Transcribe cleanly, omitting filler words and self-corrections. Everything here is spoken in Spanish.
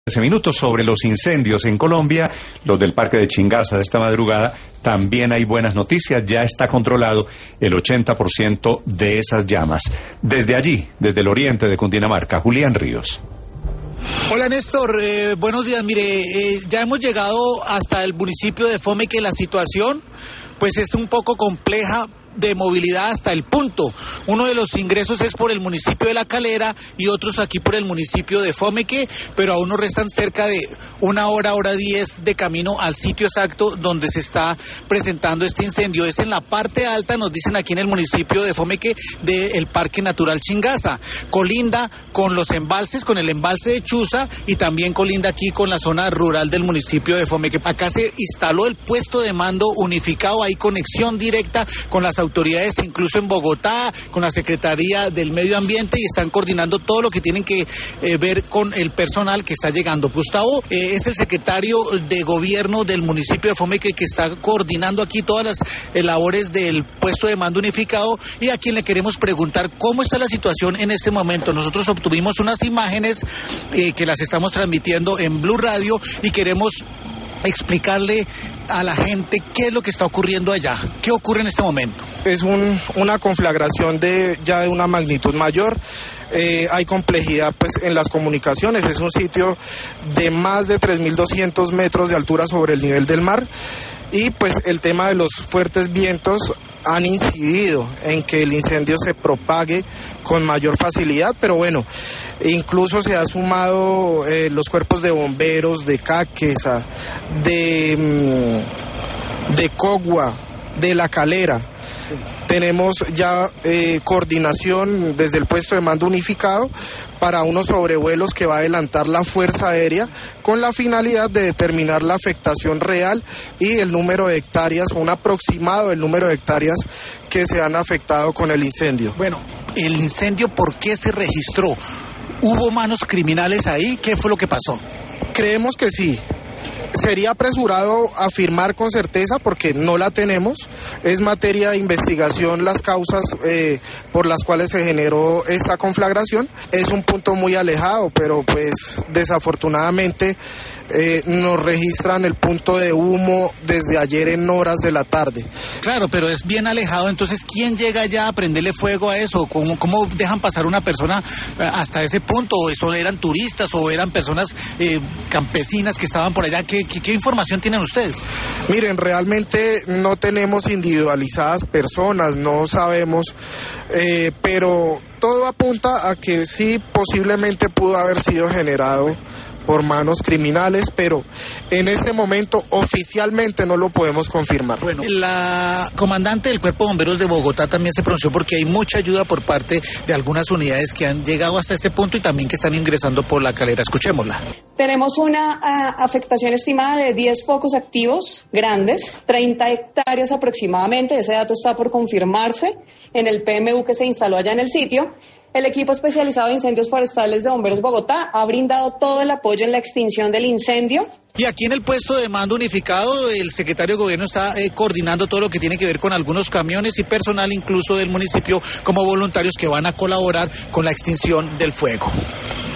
Minutos sobre los incendios en Colombia, los del Parque de Chingaza de esta madrugada. También hay buenas noticias, ya está controlado el 80% de esas llamas. Desde allí, desde el oriente de Cundinamarca, Julián Ríos. Hola Néstor, buenos días. Mire, ya hemos llegado hasta el municipio de Fomeque. La situación pues es un poco compleja de movilidad hasta el punto. Uno de los ingresos es por el municipio de La Calera y otros aquí por el municipio de Fomeque, pero aún nos restan cerca de una hora, hora 10 de camino al sitio exacto donde se está presentando este incendio. Es en la parte alta, nos dicen aquí en el municipio de Fomeque, del Parque Natural Chingaza. Colinda con los embalses, con el embalse de Chuza, y también colinda aquí con la zona rural del municipio de Fomeque. Acá se instaló el puesto de mando unificado, hay conexión directa con las autoridades, incluso en Bogotá, con la Secretaría del Medio Ambiente, y están coordinando todo lo que tienen que ver con el personal que está llegando. Gustavo es el secretario de gobierno del municipio de Fomeque, que está coordinando aquí todas las labores del puesto de mando unificado, y a quien le queremos preguntar cómo está la situación en este momento. Nosotros obtuvimos unas imágenes que las estamos transmitiendo en Blue Radio y queremos explicarle a la gente qué es lo que está ocurriendo allá. ¿Qué ocurre en este momento? Es una conflagración de una magnitud mayor. Hay complejidad pues en las comunicaciones. Es un sitio de más de 3.200 metros de altura sobre el nivel del mar, y pues el tema de los fuertes vientos han incidido en que el incendio se propague con mayor facilidad, pero bueno, incluso se ha sumado los cuerpos de bomberos de Caquesa, de Cogua, de La Calera. Tenemos ya coordinación desde el puesto de mando unificado para unos sobrevuelos que va a adelantar la Fuerza Aérea con la finalidad de determinar la afectación real y el número de hectáreas, o un aproximado del número de hectáreas que se han afectado con el incendio. Bueno, el incendio, ¿por qué se registró? ¿Hubo manos criminales ahí? ¿Qué fue lo que pasó? Creemos que sí. Sería apresurado afirmar con certeza porque no la tenemos. Es materia de investigación las causas por las cuales se generó esta conflagración. Es un punto muy alejado, pero pues desafortunadamente nos registran el punto de humo desde ayer en horas de la tarde. Claro, pero es bien alejado. Entonces, ¿quién llega ya a prenderle fuego a eso? ¿Cómo dejan pasar una persona hasta ese punto? ¿O eso eran turistas o eran personas campesinas que estaban por allá? ¿Qué información tienen ustedes? Miren, realmente no tenemos individualizadas personas, no sabemos, pero todo apunta a que sí, posiblemente pudo haber sido generado por manos criminales, pero en este momento oficialmente no lo podemos confirmar. Bueno, la comandante del Cuerpo de Bomberos de Bogotá también se pronunció porque hay mucha ayuda por parte de algunas unidades que han llegado hasta este punto y también que están ingresando por La Calera. Escuchémosla. Tenemos una afectación estimada de 10 focos activos grandes, 30 hectáreas aproximadamente. Ese dato está por confirmarse en el PMU que se instaló allá en el sitio. El equipo especializado de incendios forestales de Bomberos Bogotá ha brindado todo el apoyo en la extinción del incendio. Y aquí en el puesto de mando unificado, el secretario de gobierno está coordinando todo lo que tiene que ver con algunos camiones y personal incluso del municipio como voluntarios que van a colaborar con la extinción del fuego.